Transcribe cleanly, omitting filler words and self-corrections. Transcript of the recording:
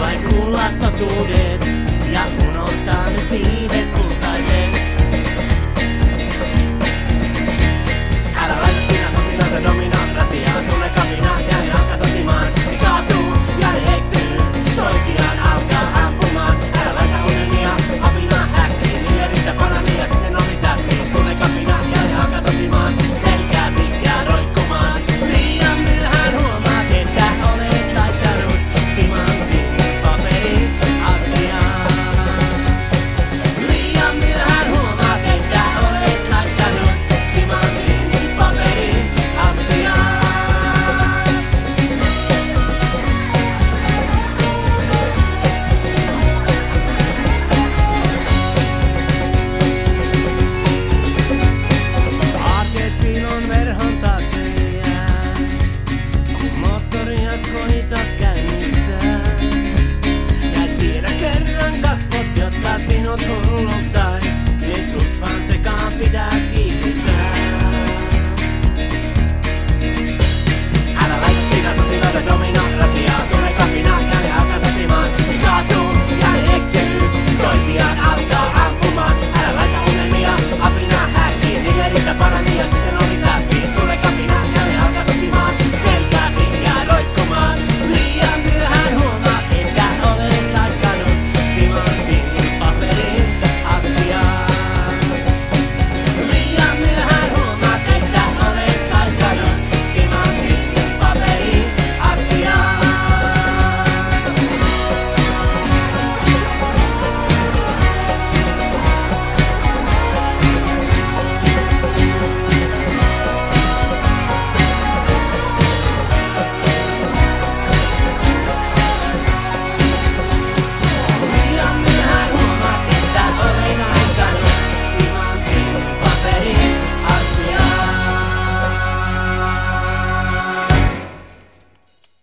vain kuulla totuudet ja unohtaa ne siivet kultaiset. Älä laita sinä sotilaita dominaan rasiaan, tule kapinaan ja alkaa sotimaan. Ne kaatuu ja ne eksyy, toisiaan alkaa ampumaan. Älä laita unelmia apinaan häkkiin, niille riittää parani ja sitten omi sättiin. Tule kapinaan ja alkaa sotimaan, selkääsi ja roikkumaan. Liian myöhään huomaat, että olet laittanut timantin paperin astiaan. Liian myöhään huomaat, että olet laittanut timantin paperin astiaan. Aarteet piilon verhon taakse jää, kun moottoria koitat käynnistää. Näet vielä kerran kasvot, jotka sinut hullun